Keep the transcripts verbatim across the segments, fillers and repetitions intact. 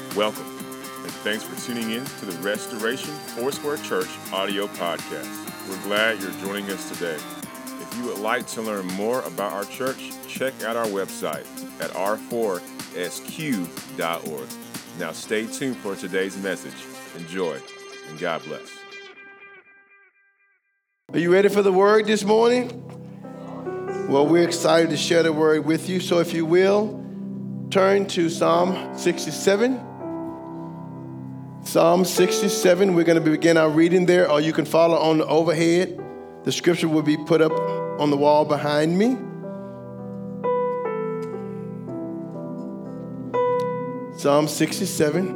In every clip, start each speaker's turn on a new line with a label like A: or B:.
A: Welcome, and thanks for tuning in to the Restoration Foursquare Church audio podcast. We're glad you're joining us today. If you would like to learn more about our church, check out our website at r four s q dot org. Now stay tuned for today's message. Enjoy, and God bless.
B: Are you ready for the word this morning? Well, we're excited to share the word with you. So if you will, turn to Psalm sixty-seven. Psalm sixty-seven, we're going to begin our reading there, or you can follow on the overhead. The scripture will be put up on the wall behind me. Psalm sixty-seven.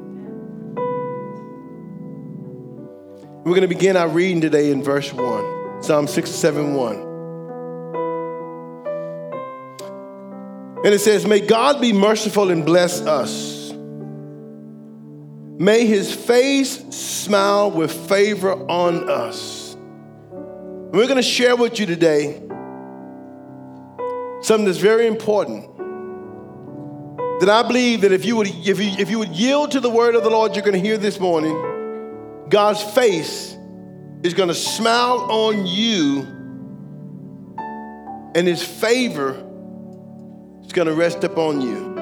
B: We're going to begin our reading today in verse one. Psalm sixty-seven, one. And it says, "May God be merciful and bless us. May his face smile with favor on us." We're going to share with you today something that's very important. That I believe that if you would, if you, if you would yield to the word of the Lord, you're going to hear this morning, God's face is going to smile on you, and his favor is going to rest upon you.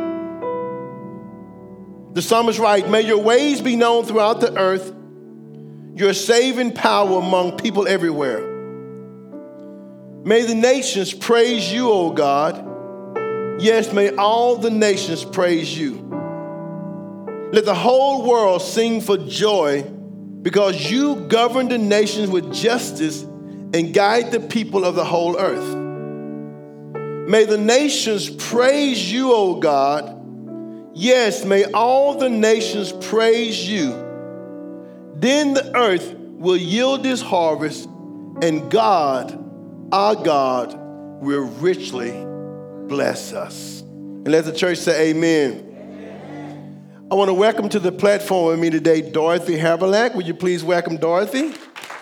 B: The psalmist writes, "May your ways be known throughout the earth, your saving power among people everywhere. May the nations praise you, O God. Yes, may all the nations praise you. Let the whole world sing for joy because you govern the nations with justice and guide the people of the whole earth. May the nations praise you, O God. Yes, may all the nations praise you. Then the earth will yield its harvest, and God, our God, will richly bless us." And let the church say amen. Amen. I want to welcome to the platform with me today Dorothy Haverlack. Would you please welcome Dorothy?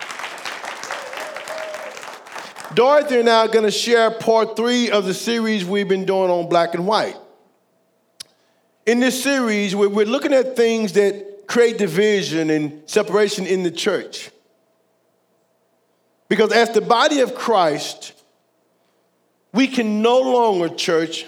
B: Dorothy and I are going to share part three of the series we've been doing on black and white. In this series, we're looking at things that create division and separation in the church. Because as the body of Christ, we can no longer, church,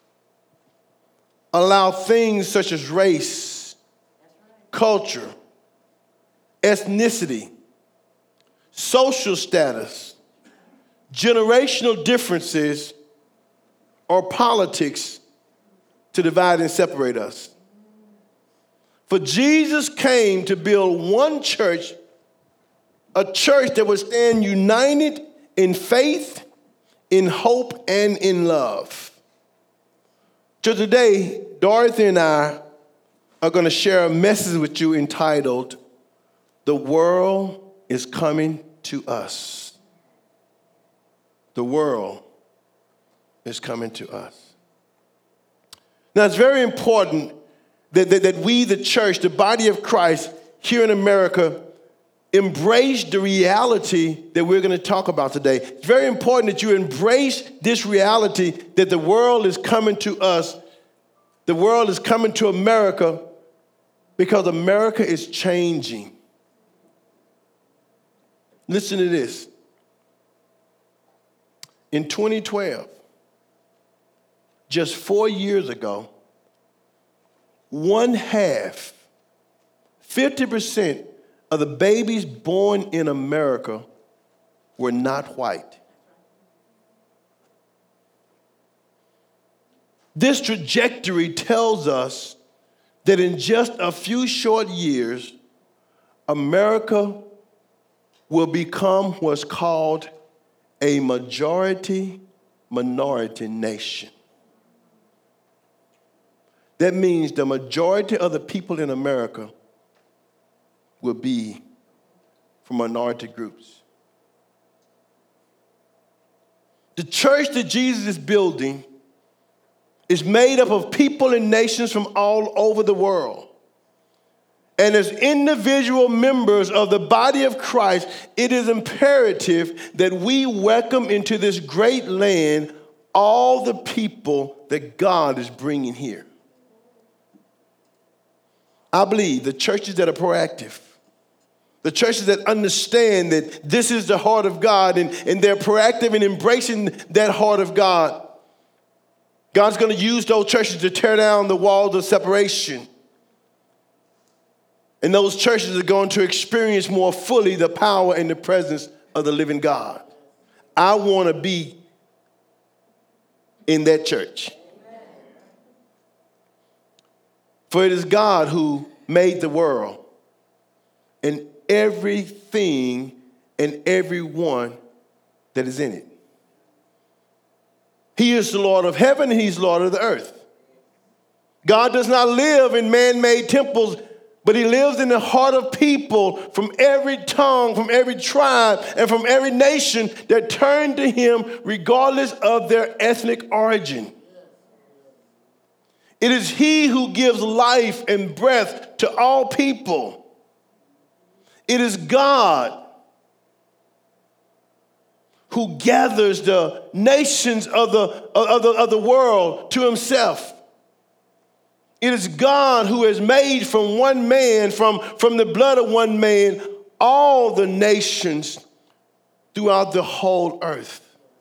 B: allow things such as race, culture, ethnicity, social status, generational differences, or politics to divide and separate us. For Jesus came to build one church, a church that would stand united in faith, in hope, and in love. So today, Dorothy and I are going to share a message with you entitled, "The World is Coming to Us." The world is coming to us. Now, it's very important that, that, that we, the church, the body of Christ here in America, embrace the reality that we're going to talk about today. It's very important that you embrace this reality that the world is coming to us. The world is coming to America because America is changing. Listen to this. In twenty twelve, just four years ago, one half, fifty percent of the babies born in America were not white. This trajectory tells us that in just a few short years, America will become what's called a majority-minority nation. That means the majority of the people in America will be from minority groups. The church that Jesus is building is made up of people and nations from all over the world. And as individual members of the body of Christ, it is imperative that we welcome into this great land all the people that God is bringing here. I believe the churches that are proactive, the churches that understand that this is the heart of God and, and they're proactive in embracing that heart of God, God's going to use those churches to tear down the walls of separation. And those churches are going to experience more fully the power and the presence of the living God. I want to be in that church. For it is God who made the world and everything and everyone that is in it. He is the Lord of heaven and he's Lord of the earth. God does not live in man-made temples, but he lives in the heart of people from every tongue, from every tribe, and from every nation that turn to him regardless of their ethnic origin. It is he who gives life and breath to all people. It is God who gathers the nations of the, of the, of the world to himself. It is God who has made from one man, from, from the blood of one man, all the nations throughout the whole earth.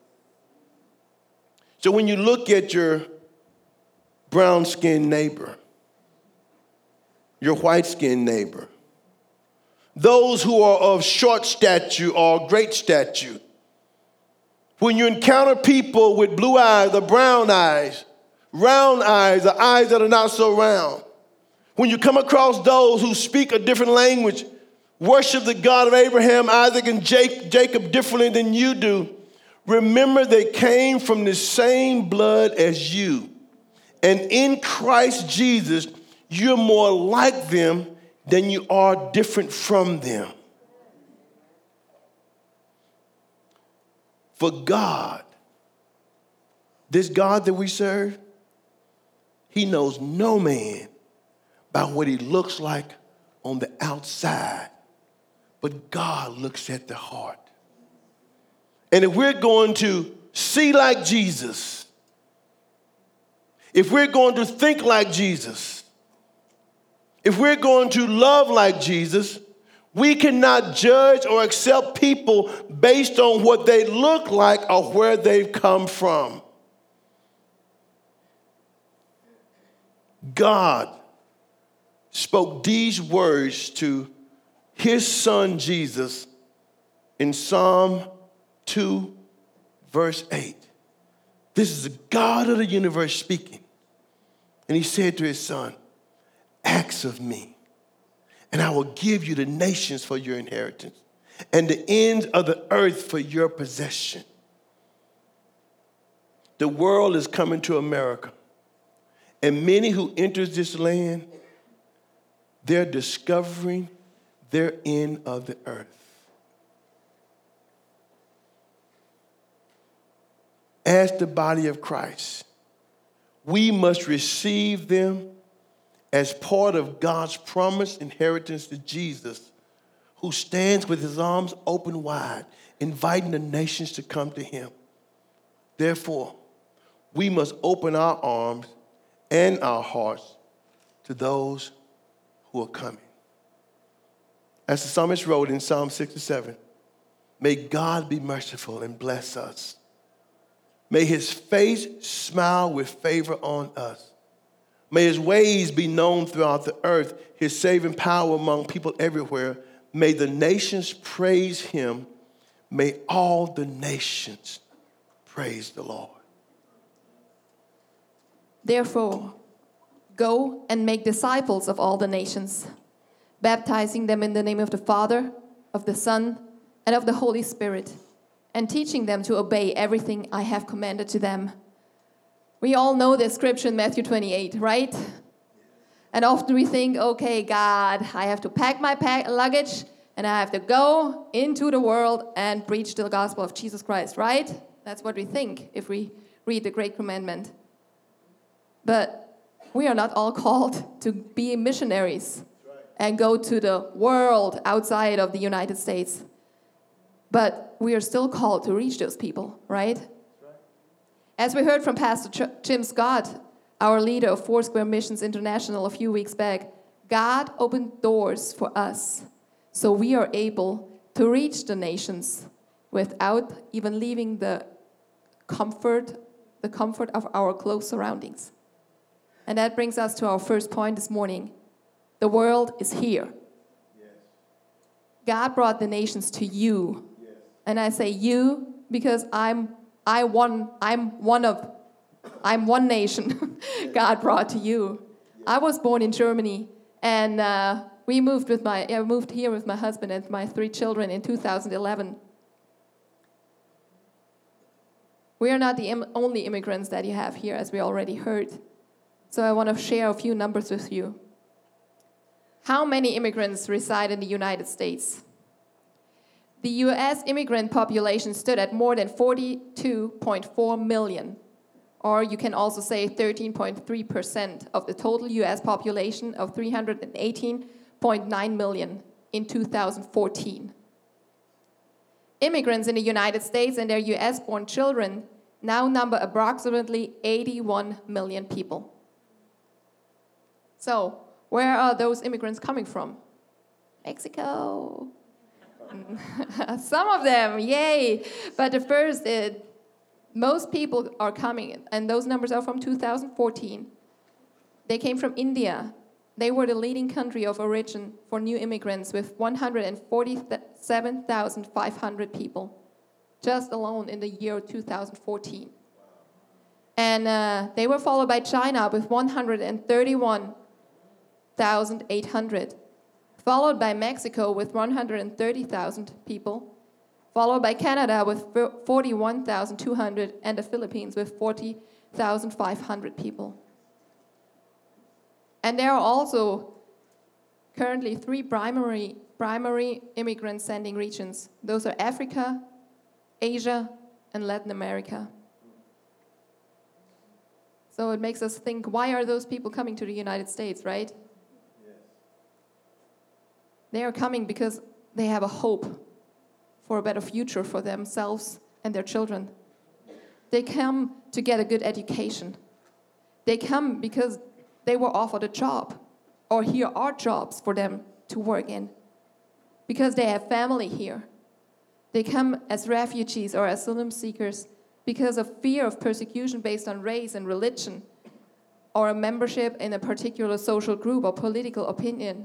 B: So when you look at your brown-skinned neighbor, your white-skinned neighbor, those who are of short stature or great stature, when you encounter people with blue eyes or brown eyes, round eyes, or eyes that are not so round. When you come across those who speak a different language, worship the God of Abraham, Isaac, and Jacob differently than you do, remember they came from the same blood as you. And in Christ Jesus, you're more like them than you are different from them. For God, this God that we serve, he knows no man by what he looks like on the outside, but God looks at the heart. And if we're going to see like Jesus, if we're going to think like Jesus, if we're going to love like Jesus, we cannot judge or accept people based on what they look like or where they've come from. God spoke these words to his son Jesus in Psalm two, verse eight. This is the God of the universe speaking. And he said to his son, ask of me, and I will give you the nations for your inheritance and the ends of the earth for your possession. The world is coming to America. And many who enters this land, they're discovering their end of the earth. As the body of Christ, we must receive them as part of God's promised inheritance to Jesus, who stands with his arms open wide, inviting the nations to come to him. Therefore, we must open our arms and our hearts to those who are coming. As the psalmist wrote in Psalm sixty-seven, may God be merciful and bless us. May his face smile with favor on us. May his ways be known throughout the earth, his saving power among people everywhere. May the nations praise him. May all the nations praise the Lord.
C: Therefore, go and make disciples of all the nations, baptizing them in the name of the Father, of the Son, and of the Holy Spirit, and teaching them to obey everything I have commanded to them. We all know this scripture in Matthew twenty-eight, right? And often we think, okay, God, I have to pack my pack luggage, and I have to go into the world and preach the gospel of Jesus Christ, right? That's what we think if we read the Great Commandment. But we are not all called to be missionaries and go to the world outside of the United States. But we are still called to reach those people, right? As we heard from Pastor Ch- Jim Scott, our leader of Foursquare Missions International a few weeks back, God opened doors for us so we are able to reach the nations without even leaving the comfort, the comfort of our close surroundings. And that brings us to our first point this morning. The world is here. Yes. God brought the nations to you. Yes. And I say you because I'm I one I'm one of I'm one nation God brought to you. Yes. I was born in Germany, and uh, we moved with my I moved here with my husband and my three children in two thousand eleven. We are not the im- only immigrants that you have here, as we already heard. So I want to share a few numbers with you. How many immigrants reside in the United States? The U S immigrant population stood at more than forty-two point four million, or you can also say thirteen point three percent of the total U S population of three hundred eighteen point nine million in two thousand fourteen. Immigrants in the United States and their U S-born children now number approximately eighty-one million people. So, where are those immigrants coming from? Mexico. Some of them, yay. But the first, uh, most people are coming, and those numbers are from two thousand fourteen. They came from India. They were the leading country of origin for new immigrants with one hundred forty-seven thousand five hundred people, just alone in the year two thousand fourteen. And uh, they were followed by China with one hundred thirty-one thousand eight hundred, followed by Mexico with one hundred thirty thousand people, followed by Canada with forty-one thousand two hundred, and the Philippines with forty thousand five hundred people. And there are also currently three primary, primary immigrant sending regions. Those are Africa, Asia, and Latin America. So it makes us think, why are those people coming to the United States, right? Yes. They are coming because they have a hope for a better future for themselves and their children. They come to get a good education. They come because they were offered a job, or here are jobs for them to work in, because they have family here. They come as refugees or asylum seekers because of fear of persecution based on race and religion, or a membership in a particular social group or political opinion.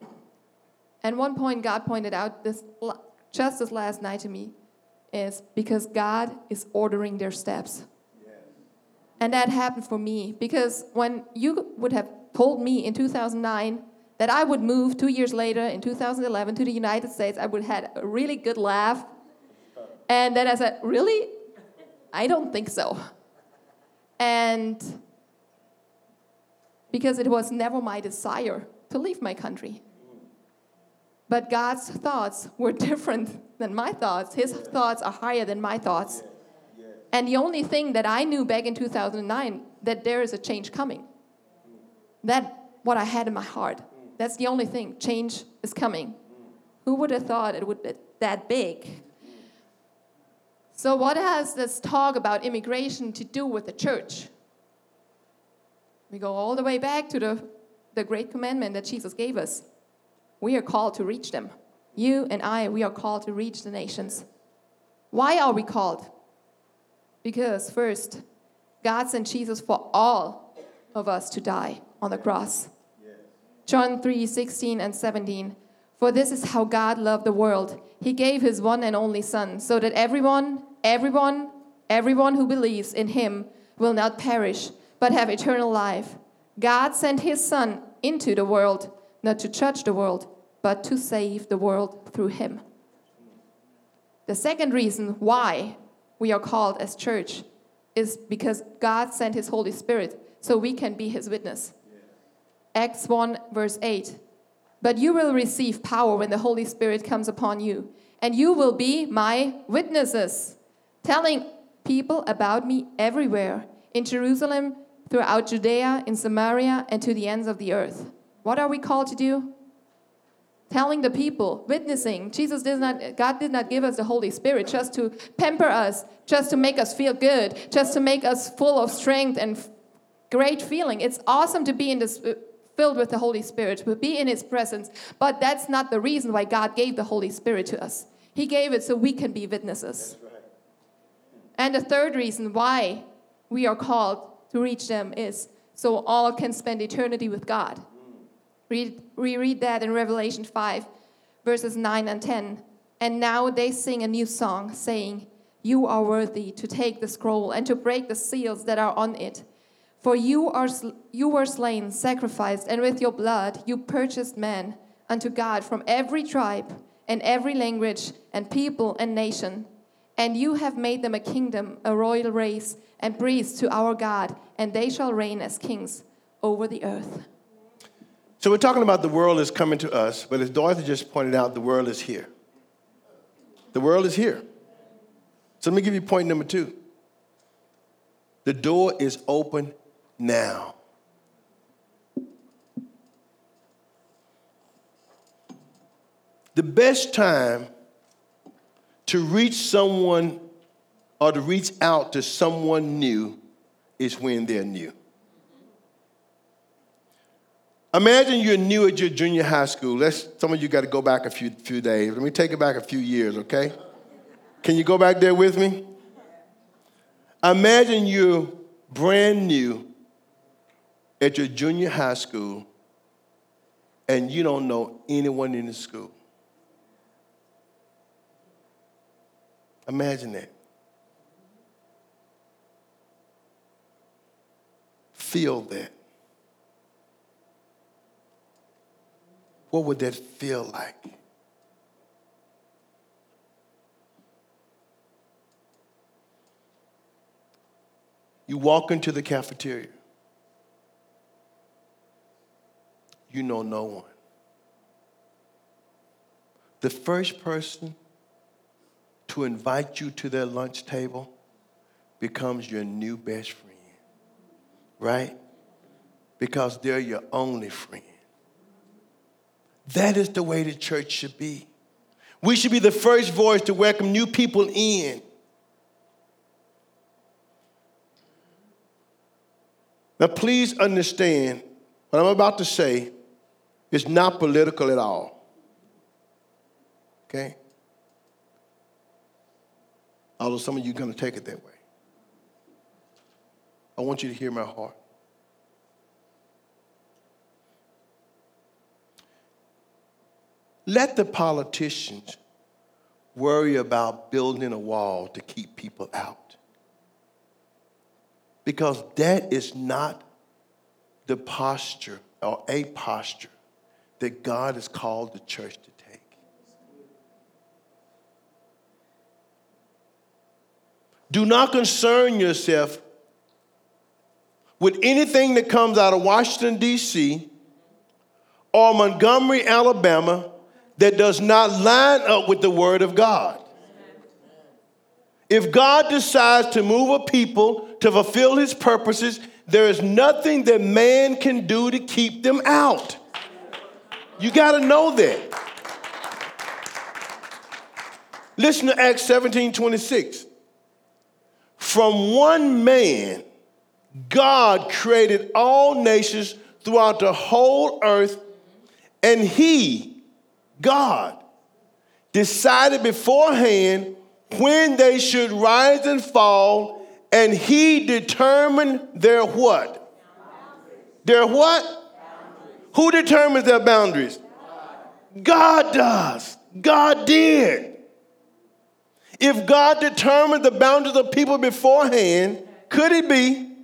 C: And one point God pointed out this just this last night to me is because God is ordering their steps. And that happened for me, because when you would have told me in two thousand nine that I would move two years later in two thousand eleven to the United States, I would have had a really good laugh. And then I said, really? I don't think so. And because it was never my desire to leave my country. But God's thoughts were different than my thoughts. His thoughts are higher than my thoughts. And the only thing that I knew back in two thousand nine, that there is a change coming. That what I had in my heart. That's the only thing. Change is coming. Who would have thought it would be that big? So what has this talk about immigration to do with the church? We go all the way back to the, the great commandment that Jesus gave us. We are called to reach them. You and I, we are called to reach the nations. Why are we called? Because first, God sent Jesus for all of us to die on the cross. Yes. John three, sixteen and seventeen. For this is how God loved the world. He gave his one and only Son, so that everyone, everyone, everyone who believes in him will not perish, but have eternal life. God sent his Son into the world, not to judge the world, but to save the world through him. The second reason why we are called as church is because God sent his Holy Spirit so we can be his witness. Yeah. Acts one verse eight. But you will receive power when the Holy Spirit comes upon you, and you will be my witnesses, telling people about me everywhere, in Jerusalem, throughout Judea, in Samaria, and to the ends of the earth. What are we called to do? Telling the people, witnessing. Jesus did not, God did not give us the Holy Spirit just to pamper us, just to make us feel good, just to make us full of strength and great feeling. It's awesome to be in this filled with the Holy Spirit, will be in his presence. But that's not the reason why God gave the Holy Spirit to us. He gave it so we can be witnesses. That's right. And the third reason why we are called to reach them is so all can spend eternity with God. Mm. Read, we read that in Revelation five, verses nine and ten. And now they sing a new song, saying, "You are worthy to take the scroll and to break the seals that are on it. For you are you were slain, sacrificed, and with your blood you purchased men unto God from every tribe and every language and people and nation. And you have made them a kingdom, a royal race, and priests to our God, and they shall reign as kings over the earth."
B: So we're talking about the world is coming to us, but as Dorothy just pointed out, the world is here. The world is here. So let me give you point number two. The door is open now. The best time to reach someone or to reach out to someone new is when they're new. Imagine you're new at your junior high school. Let's, some of you got to go back a few, few days. Let me take it back a few years, okay? Can you go back there with me? Imagine you're brand new at your junior high school and you don't know anyone in the school. Imagine that. Feel that. What would that feel like? You walk into the cafeteria. You know no one. The first person to invite you to their lunch table becomes your new best friend, right? Because they're your only friend. That is the way the church should be. We should be the first voice to welcome new people in. Now, please understand what I'm about to say is not political at all. Okay? Although some of you are going to take it that way. I want you to hear my heart. Let the politicians worry about building a wall to keep people out. Because that is not the posture or a posture that God has called the church to take. Do not concern yourself with anything that comes out of Washington, D C or Montgomery, Alabama that does not line up with the Word of God. If God decides to move a people to fulfill his purposes, there is nothing that man can do to keep them out. You got to know that. Listen to Acts seventeen twenty-six. From one man, God created all nations throughout the whole earth, and he, God, decided beforehand when they should rise and fall, and he determined their what? Their what? Who determines their boundaries? God does. God did. If God determined the boundaries of people beforehand, could it be?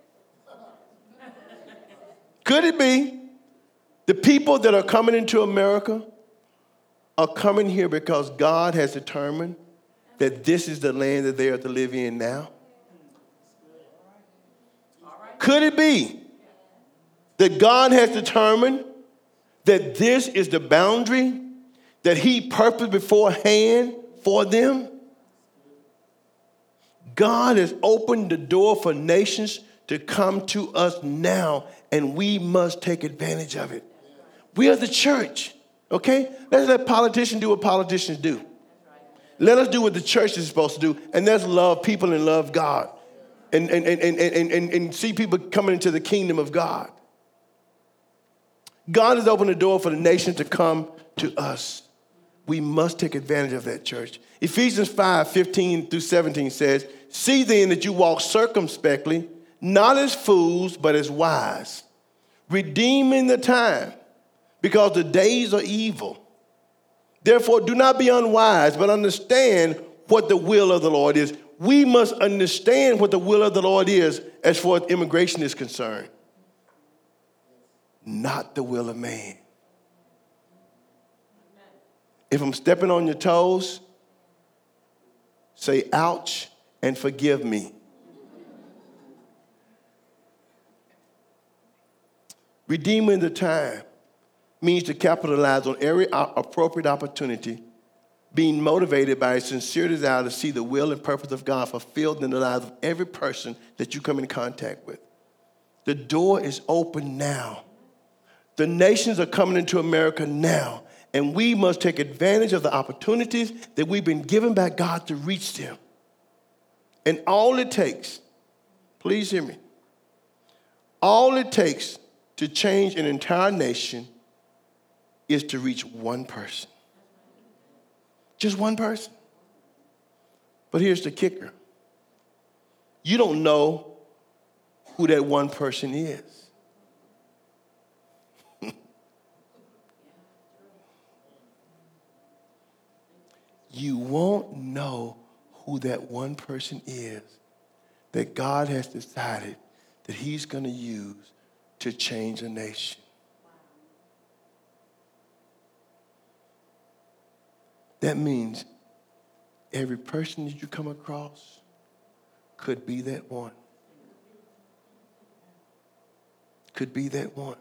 B: Could it be the people that are coming into America are coming here because God has determined that this is the land that they are to live in now? Could it be that God has determined that this is the boundary that he purposed beforehand for them? God has opened the door for nations to come to us now, and we must take advantage of it. We are the church, okay? Let's let politicians do what politicians do. Let us do what the church is supposed to do, and let's love people and love God and, and, and, and, and, and, and see people coming into the kingdom of God. God has opened the door for the nation to come to us. We must take advantage of that, church. Ephesians five, fifteen through seventeen says, see then that you walk circumspectly, not as fools, but as wise, redeeming the time, because the days are evil. Therefore, do not be unwise, but understand what the will of the Lord is. We must understand what the will of the Lord is as far as immigration is concerned. Not the will of man. If I'm stepping on your toes, say ouch and forgive me. Redeeming the time means to capitalize on every appropriate opportunity, being motivated by a sincere desire to see the will and purpose of God fulfilled in the lives of every person that you come in contact with. The door is open now. The nations are coming into America now, and we must take advantage of the opportunities that we've been given by God to reach them. And all it takes, please hear me, all it takes to change an entire nation is to reach one person. Just one person. But here's the kicker. You don't know who that one person is. You won't know who that one person is that God has decided that he's going to use to change a nation. That means every person that you come across could be that one. Could be that one.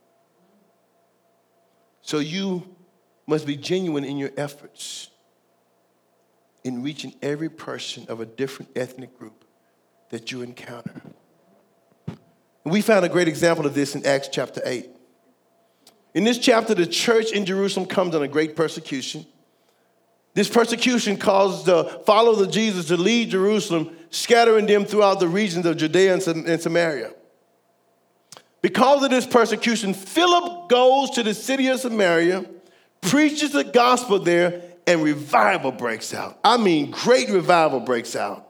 B: So you must be genuine in your efforts in reaching every person of a different ethnic group that you encounter. And we found a great example of this in Acts chapter eight. In this chapter, the church in Jerusalem comes under great persecution. This persecution caused the followers of Jesus to leave Jerusalem, scattering them throughout the regions of Judea and Samaria. Because of this persecution, Philip goes to the city of Samaria, preaches the gospel there, and revival breaks out. I mean, great revival breaks out.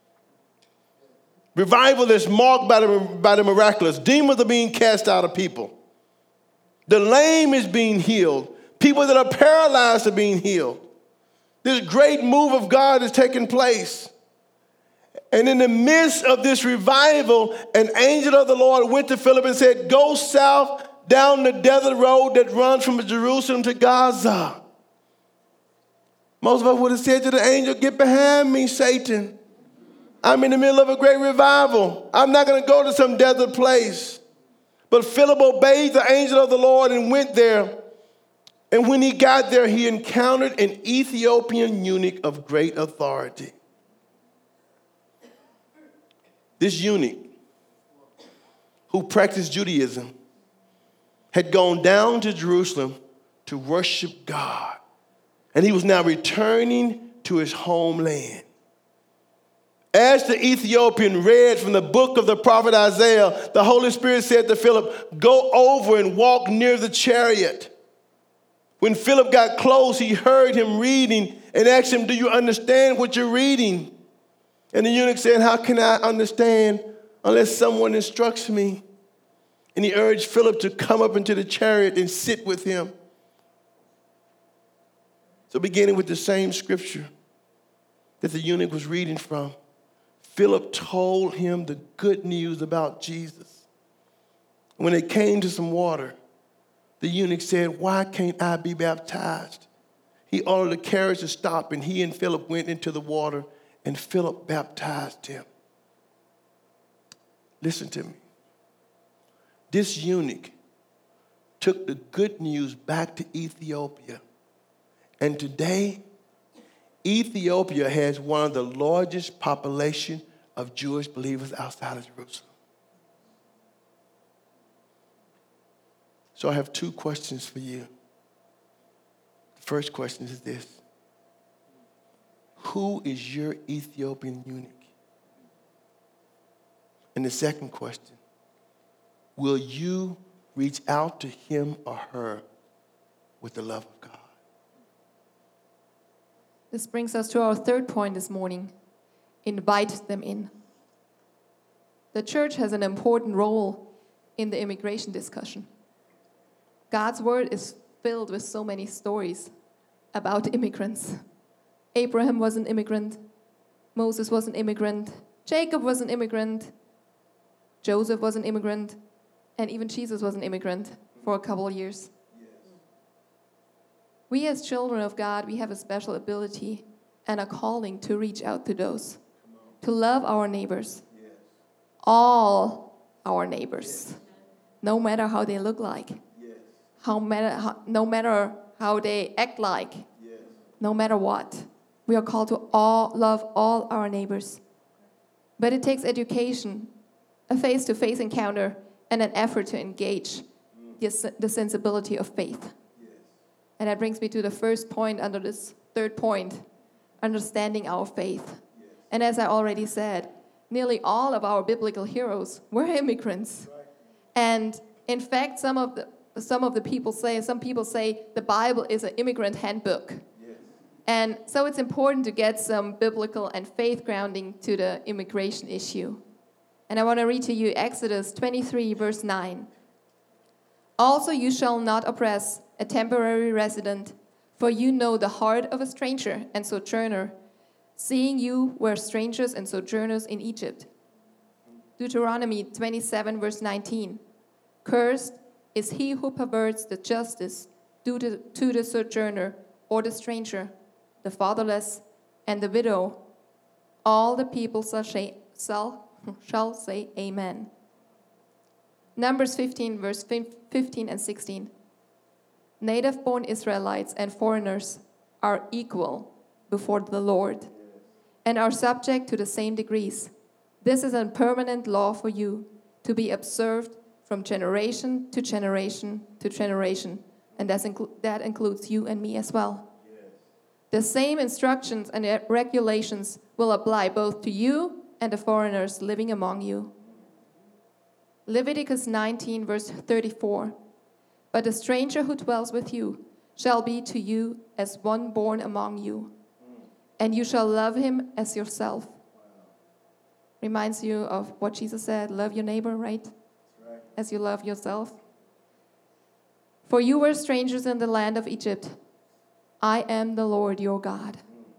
B: Revival that's marked by the, by the miraculous. Demons are being cast out of people. The lame is being healed. People that are paralyzed are being healed. This great move of God is taking place. And in the midst of this revival, an angel of the Lord went to Philip and said, go south down the desert road that runs from Jerusalem to Gaza. Most of us would have said to the angel, get behind me, Satan. I'm in the middle of a great revival. I'm not going to go to some desert place. But Philip obeyed the angel of the Lord and went there. And when he got there, he encountered an Ethiopian eunuch of great authority. This eunuch, who practiced Judaism, had gone down to Jerusalem to worship God. And he was now returning to his homeland. As the Ethiopian read from the book of the prophet Isaiah, the Holy Spirit said to Philip, go over and walk near the chariot. When Philip got close, he heard him reading and asked him, do you understand what you're reading? And the eunuch said, how can I understand unless someone instructs me? And he urged Philip to come up into the chariot and sit with him. So beginning with the same scripture that the eunuch was reading from, Philip told him the good news about Jesus. When it came to some water, the eunuch said, why can't I be baptized? He ordered the carriage to stop, and he and Philip went into the water, and Philip baptized him. Listen to me. This eunuch took the good news back to Ethiopia. And today, Ethiopia has one of the largest population of Jewish believers outside of Jerusalem. So I have two questions for you. The first question is this. Who is your Ethiopian eunuch? And the second question, will you reach out to him or her with the love of God.
C: This brings us to our third point this morning. Invite them in. The church has an important role in the immigration discussion. God's word is filled with so many stories about immigrants. Abraham was an immigrant. Moses was an immigrant. Jacob was an immigrant. Joseph was an immigrant. And even Jesus was an immigrant for a couple of years. Yes. We as children of God, we have a special ability and a calling to reach out to those, to love our neighbors, yes. all our neighbors, yes. no matter how they look like, yes. how matter, how, no matter how they act like, yes. no matter what. We are called to all love all our neighbors. But it takes education, a face-to-face encounter, and an effort to engage the, the sensibility of faith. Yes. And that brings me to the first point under this third point, understanding our faith. Yes. And as I already said, nearly all of our biblical heroes were immigrants. Right. And in fact, some of the some of the people say, some people say the Bible is an immigrant handbook. Yes. And so it's important to get some biblical and faith grounding to the immigration issue. And I want to read to you Exodus twenty-three, verse nine. Also you shall not oppress a temporary resident, for you know the heart of a stranger and sojourner, seeing you were strangers and sojourners in Egypt. Deuteronomy twenty-seven, verse nineteen. Cursed is he who perverts the justice due to, to the sojourner or the stranger, the fatherless and the widow. All the people shall say, shall shall say amen. Numbers fifteen, verse fifteen and sixteen. Native-born Israelites and foreigners are equal before the Lord and are subject to the same degrees. This is a permanent law for you to be observed from generation to generation to generation. And that's inclu- that includes you and me as well. Yes. The same instructions and regulations will apply both to you and the foreigners living among you. Leviticus nineteen, verse thirty-four. But the stranger who dwells with you shall be to you as one born among you, and you shall love him as yourself. Wow. Reminds you of what Jesus said, love your neighbor, right? Right? As you love yourself. For you were strangers in the land of Egypt. I am the Lord your God.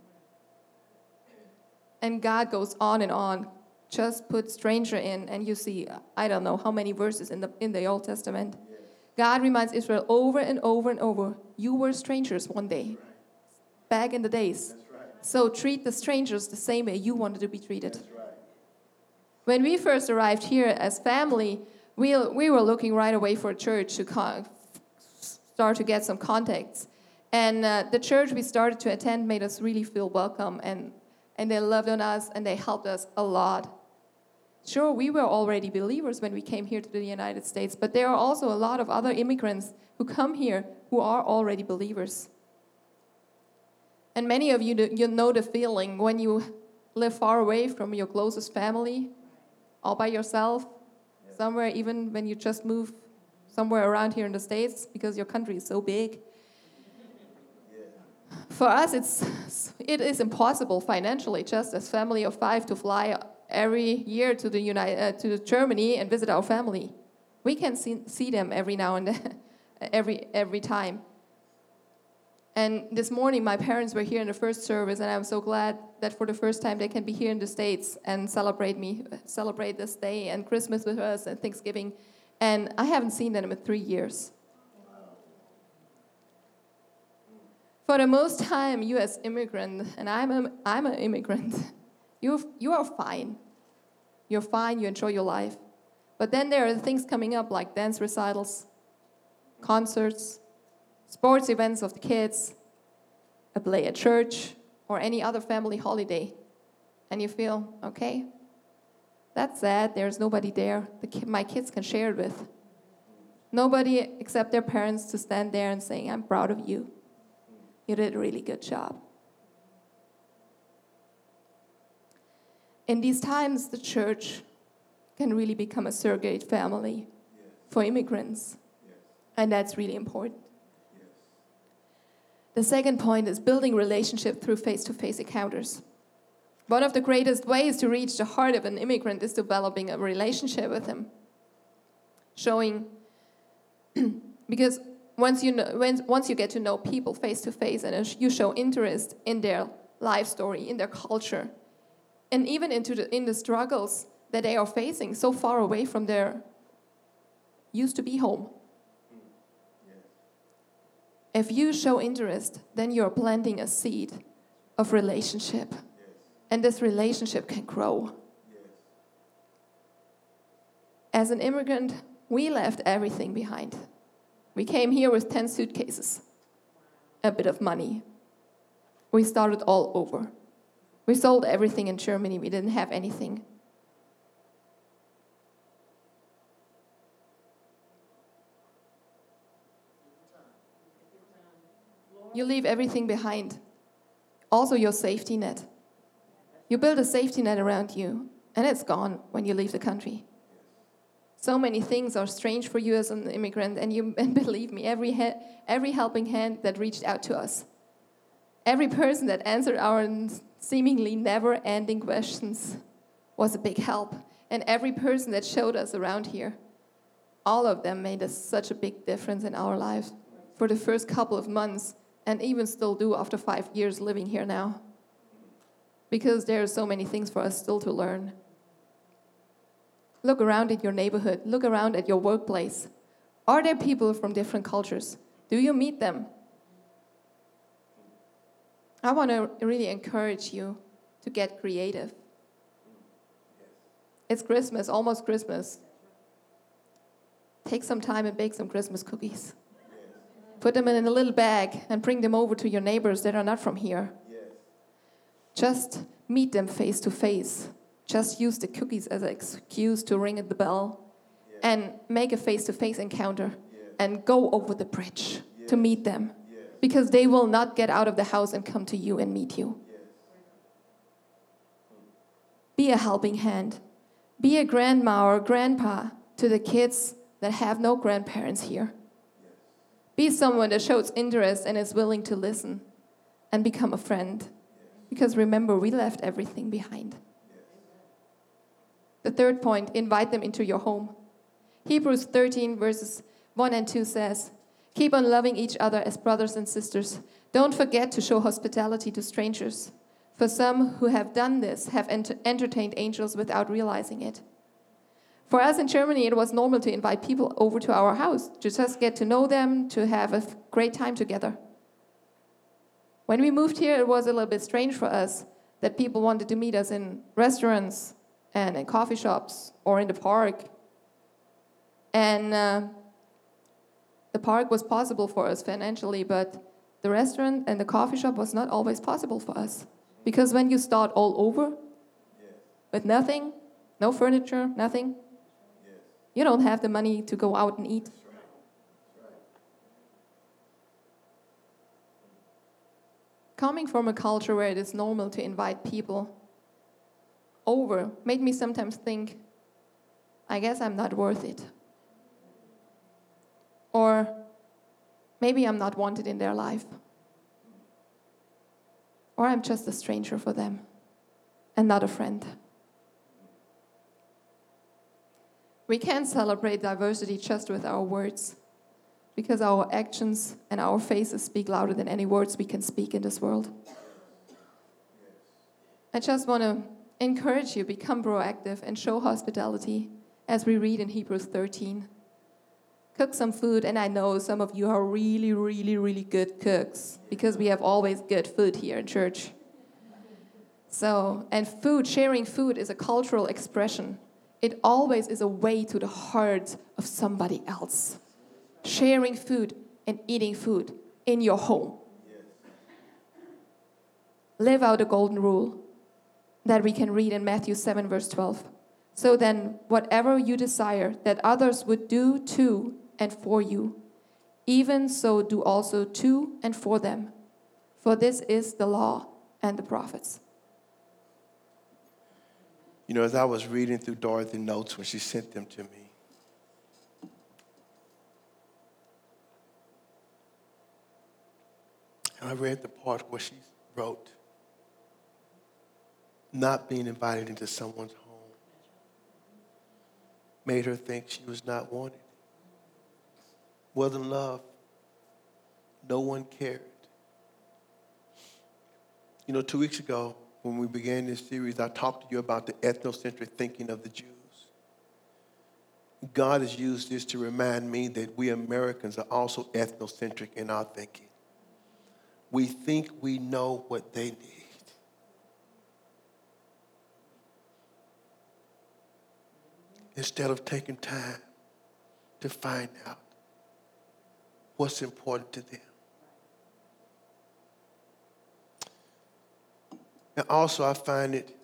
C: And God goes on and on. Just put stranger in, and you see, I don't know how many verses in the in the Old Testament. Yes. God reminds Israel over and over and over, you were strangers one day, right. back in the days. That's right. So treat the strangers the same way you wanted to be treated. That's right. When we first arrived here as family, we, we were looking right away for a church to con- start to get some contacts. And uh, the church we started to attend made us really feel welcome, and, and they loved on us, and they helped us a lot. Sure, we were already believers when we came here to the United States, but there are also a lot of other immigrants who come here who are already believers. And many of you, you know the feeling when you live far away from your closest family, all by yourself, yeah. somewhere, even when you just move somewhere around here in the States because your country is so big. Yeah. For us, it's it is impossible financially, just as family of five, to fly every year to the United, uh, to Germany and visit our family. We can see, see them every now and then, every every time. And this morning, my parents were here in the first service, and I'm so glad that for the first time they can be here in the States and celebrate me, celebrate this day and Christmas with us and Thanksgiving. And I haven't seen them in three years. For the most time, you as immigrant, and I'm a, I'm an immigrant, you you are fine. You're fine, you enjoy your life. But then there are things coming up like dance recitals, concerts, sports events of the kids, a play at church, or any other family holiday. And you feel, okay, that's sad, there's nobody there the ki- my kids can share it with. Nobody except their parents to stand there and say, I'm proud of you. You did a really good job. In these times, the church can really become a surrogate family for immigrants And that's really important. The second point is building relationship through face-to-face encounters. One of the greatest ways to reach the heart of an immigrant is developing a relationship with him. Showing, because once you know, when, once you get to know people face-to-face and you show interest in their life story, in their culture, and even into the, in the struggles that they are facing so far away from their used-to-be home. If you show interest, then you're planting a seed of relationship. Yes. And this relationship can grow. Yes. As an immigrant, we left everything behind. We came here with ten suitcases, a bit of money. We started all over. We sold everything in Germany. We didn't have anything. You leave everything behind. Also your safety net. You build a safety net around you, and it's gone when you leave the country. So many things are strange for you as an immigrant, and you and believe me, every he- every helping hand that reached out to us, every person that answered our seemingly never-ending questions was a big help, and every person that showed us around here, all of them made us such a big difference in our lives for the first couple of months. And even still do after five years living here now. Because there are so many things for us still to learn. Look around at your neighborhood. Look around at your workplace. Are there people from different cultures? Do you meet them? I want to really encourage you to get creative. It's Christmas, almost Christmas. Take some time and bake some Christmas cookies. Put them in a little bag and bring them over to your neighbors that are not from here. Yes. Just meet them face to face. Just use the cookies as an excuse to ring at the bell. Yes. And make a face-to-face encounter. Yes. And go over the bridge yes. to meet them. Yes. Because they will not get out of the house and come to you and meet you. Yes. Be a helping hand. Be a grandma or grandpa to the kids that have no grandparents here. Be someone that shows interest and is willing to listen and become a friend. Yes. Because remember, we left everything behind. Yes. The third point, invite them into your home. Hebrews thirteen verses one and two says, keep on loving each other as brothers and sisters. Don't forget to show hospitality to strangers. For some who have done this have ent- entertained angels without realizing it. For us in Germany, it was normal to invite people over to our house, to just get to know them, to have a great time together. When we moved here, it was a little bit strange for us that people wanted to meet us in restaurants and in coffee shops or in the park. And uh, the park was possible for us financially, but the restaurant and the coffee shop was not always possible for us. Because when you start all over with nothing, no furniture, nothing, you don't have the money to go out and eat. That's right. That's right. Coming from a culture where it is normal to invite people over made me sometimes think, I guess I'm not worth it. Or maybe I'm not wanted in their life. Or I'm just a stranger for them and not a friend. We can't celebrate diversity just with our words, because our actions and our faces speak louder than any words we can speak in this world. I just want to encourage you, become proactive and show hospitality, as we read in Hebrews thirteen. Cook some food, and I know some of you are really, really, really good cooks, because we have always good food here in church. So, and food, sharing food is a cultural expression. It always is a way to the heart of somebody else. Sharing food and eating food in your home. Yes. Live out the golden rule that we can read in Matthew seven, verse twelve. So then, whatever you desire that others would do to and for you, even so do also to and for them. For this is the law and the prophets.
B: You know, as I was reading through Dorothy's notes when she sent them to me, And I read the part where she wrote, not being invited into someone's home made her think she was not wanted. Wasn't loved. No one cared. You know, two weeks ago, when we began this series, I talked to you about the ethnocentric thinking of the Jews. God has used this to remind me that we Americans are also ethnocentric in our thinking. We think we know what they need. Instead of taking time to find out what's important to them. And also, I find it,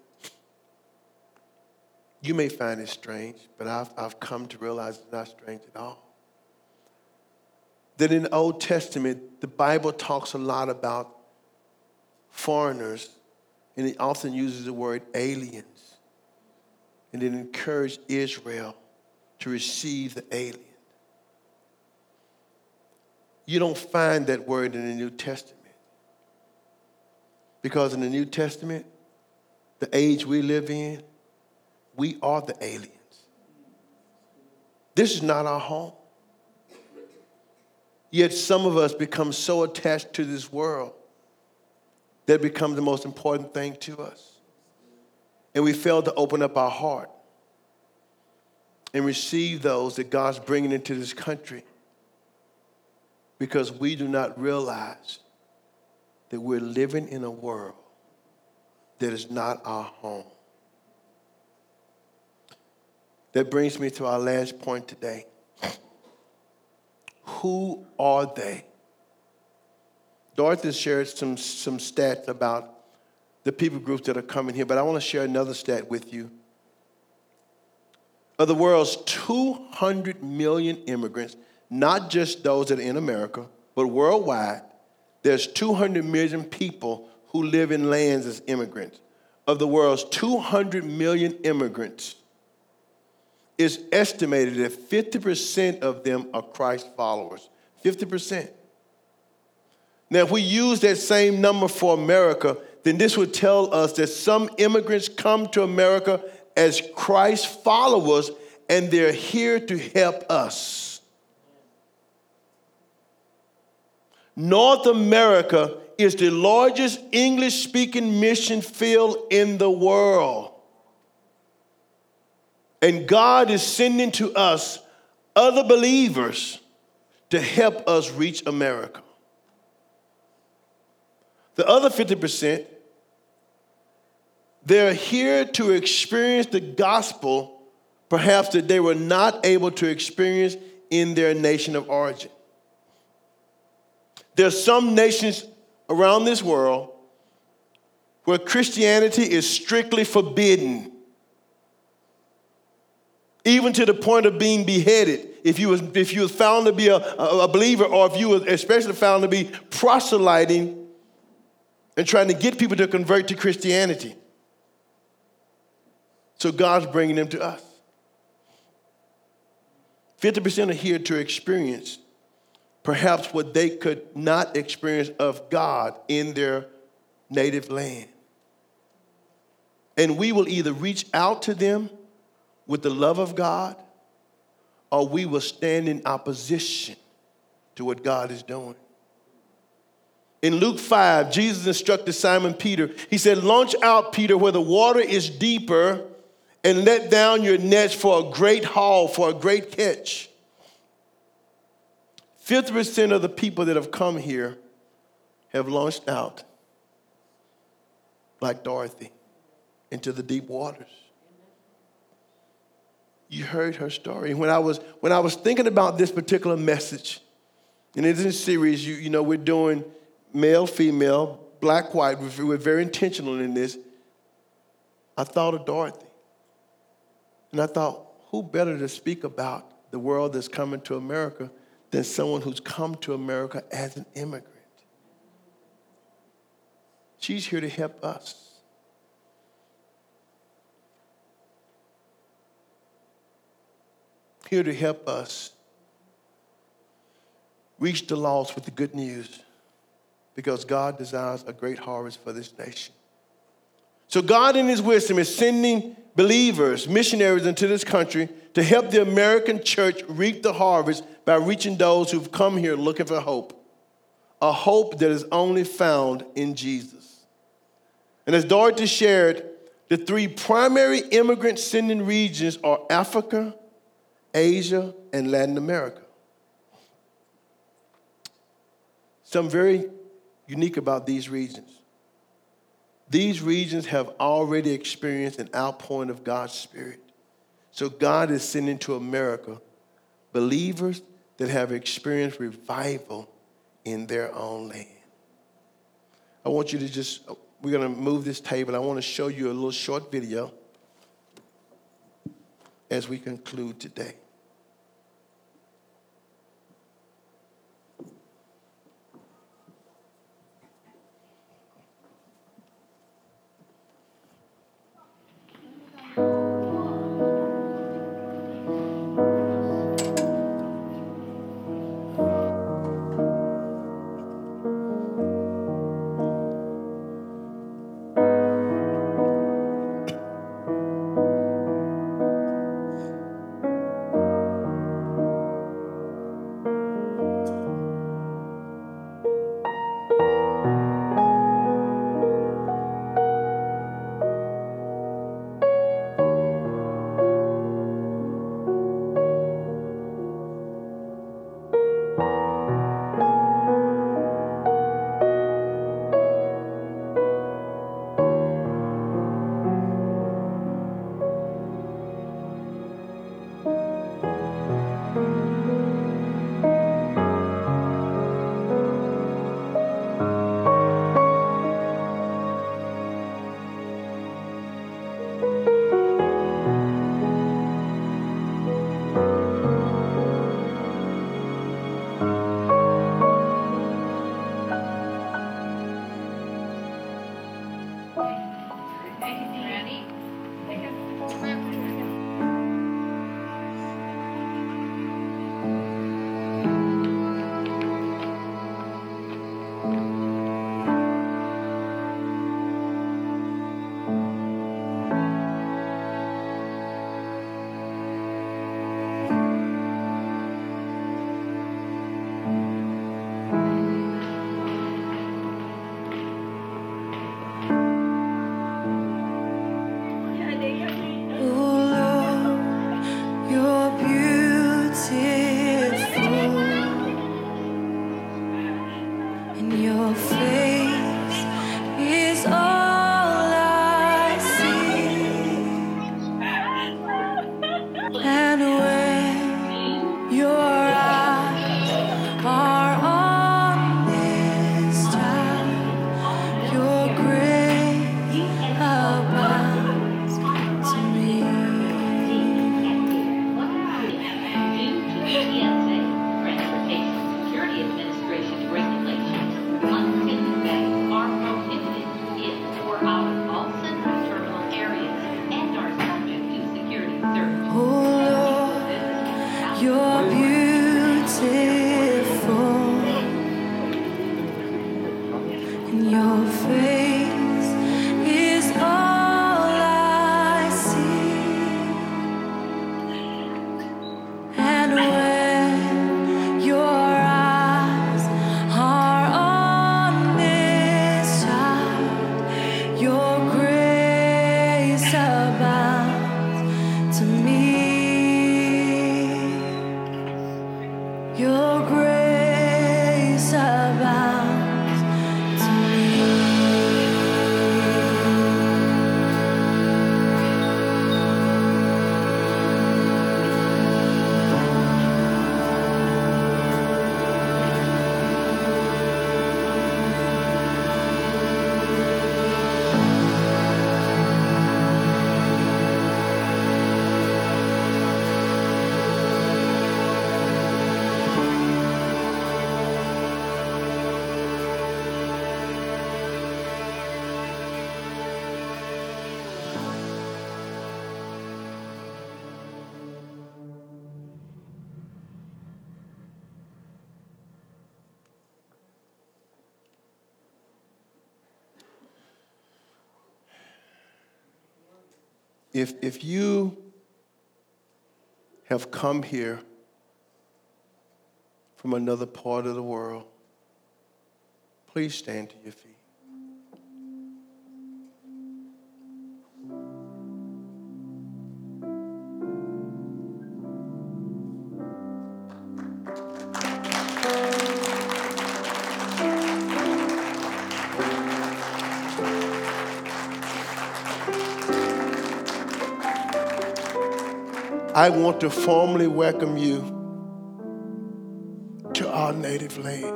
B: you may find it strange, but I've, I've come to realize it's not strange at all. That in the Old Testament, the Bible talks a lot about foreigners, and it often uses the word aliens. And it encouraged Israel to receive the alien. You don't find that word in the New Testament. Because in the New Testament, the age we live in, we are the aliens. This is not our home. Yet some of us become so attached to this world that it becomes the most important thing to us. And we fail to open up our heart and receive those that God's bringing into this country because we do not realize that we're living in a world that is not our home. That brings me to our last point today. Who are they? Dorothy shared some, some stats about the people groups that are coming here, but I want to share another stat with you. Of the world's two hundred million immigrants, not just those that are in America, but worldwide, there's two hundred million people who live in lands as immigrants. Of the world's two hundred million immigrants, it's estimated that fifty percent of them are Christ followers. fifty percent. Now, if we use that same number for America, then this would tell us that some immigrants come to America as Christ followers, and they're here to help us. North America is the largest English-speaking mission field in the world. And God is sending to us other believers to help us reach America. The other fifty percent, they're here to experience the gospel, perhaps that they were not able to experience in their nation of origin. There are some nations around this world where Christianity is strictly forbidden, even to the point of being beheaded. If you was, if you was found to be a, a, a believer, or if you were especially found to be proselyting and trying to get people to convert to Christianity. So God's bringing them to us. fifty percent are here to experience perhaps what they could not experience of God in their native land. And we will either reach out to them with the love of God, or we will stand in opposition to what God is doing. In Luke five, Jesus instructed Simon Peter. He said, "Launch out, Peter, where the water is deeper, and let down your nets for a great haul, for a great catch." fifty percent of the people that have come here have launched out, like Dorothy, into the deep waters. You heard her story. When I was when I was thinking about this particular message, and in this series, you, you know, we're doing male, female, black, white. We're, we're very intentional in this. I thought of Dorothy. And I thought, who better to speak about the world that's coming to America than someone who's come to America as an immigrant? She's here to help us. Here to help us reach the lost with the good news, because God desires a great harvest for this nation. So God in his wisdom is sending believers, missionaries into this country to help the American church reap the harvest by reaching those who've come here looking for hope, a hope that is only found in Jesus. And as Dorothy shared, the three primary immigrant sending regions are Africa, Asia, and Latin America. Something very unique about these regions. These regions have already experienced an outpouring of God's Spirit. So God is sending to America believers that have experienced revival in their own land. I want you to just, we're going to move this table. I want to show you a little short video as we conclude today.
D: Your grace abounds to me.
B: if, if you have come here from another part of the world, please stand to your feet. I want to formally welcome you to our native land.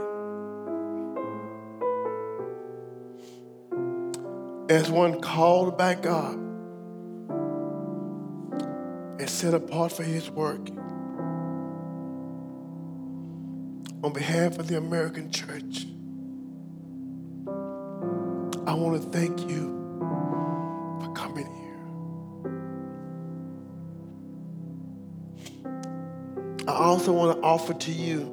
B: As one called by God and set apart for his work, on behalf of the American church, I want to thank you for coming here. I also want to offer to you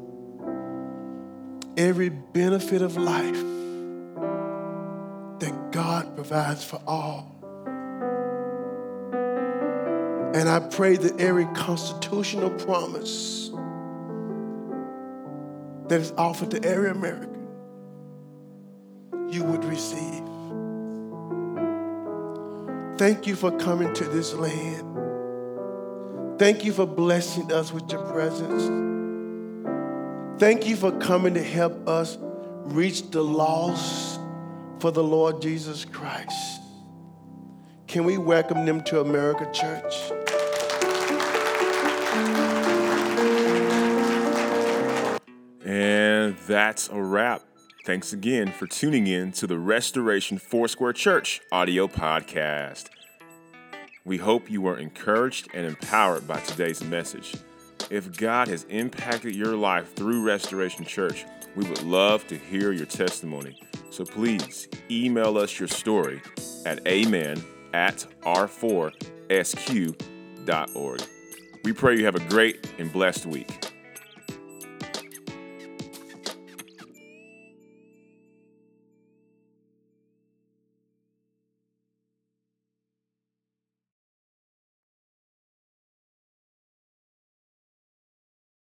B: every benefit of life that God provides for all. And I pray that every constitutional promise that is offered to every American, you would receive. Thank you for coming to this land. Thank you for blessing us with your presence. Thank you for coming to help us reach the lost for the Lord Jesus Christ. Can we welcome them to America Church?
A: And that's a wrap. Thanks again for tuning in to the Restoration Foursquare Church audio podcast. We hope you were encouraged and empowered by today's message. If God has impacted your life through Restoration Church, we would love to hear your testimony. So please email us your story at amen at r four s q dot org. We pray you have a great and blessed week.